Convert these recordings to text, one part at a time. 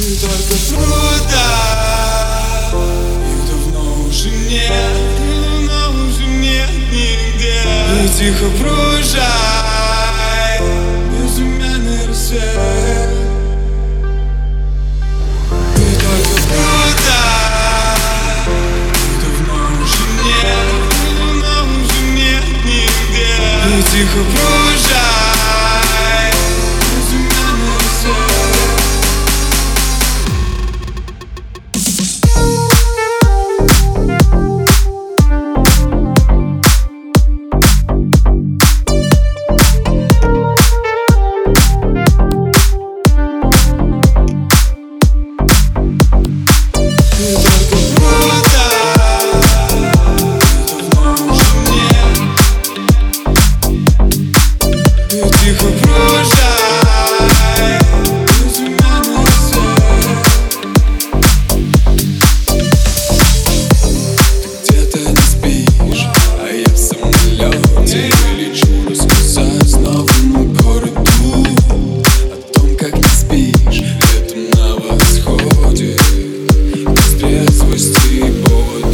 И только труда, их давно уже нет, нигде. И тихо пружай безымянный рассвет. И только труда, их давно уже нет, нигде. И тихо пружай безымянный рассвет. Тихо пружай безымянный рассвет. Ты где-то не спишь, а я в самолете лечу рассказать новому городу о том, как не спишь летом на восходе. Без трезвости повода.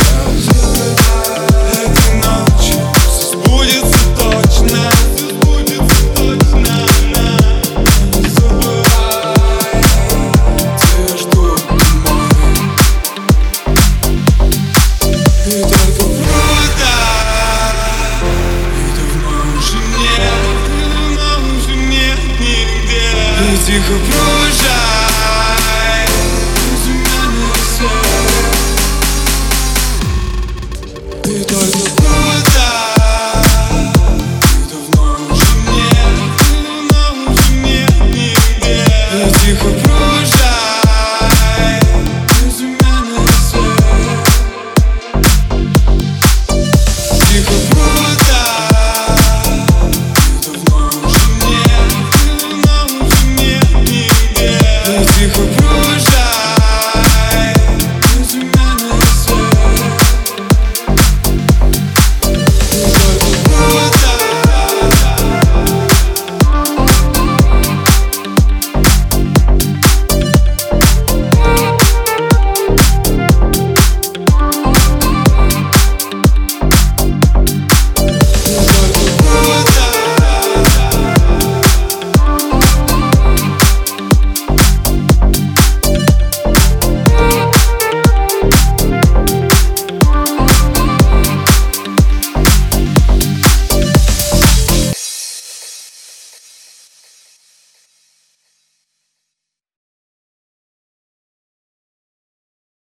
Этой ночью все сбудется точно. И только труда, их давно уже нет, нигде. И тихо пружай.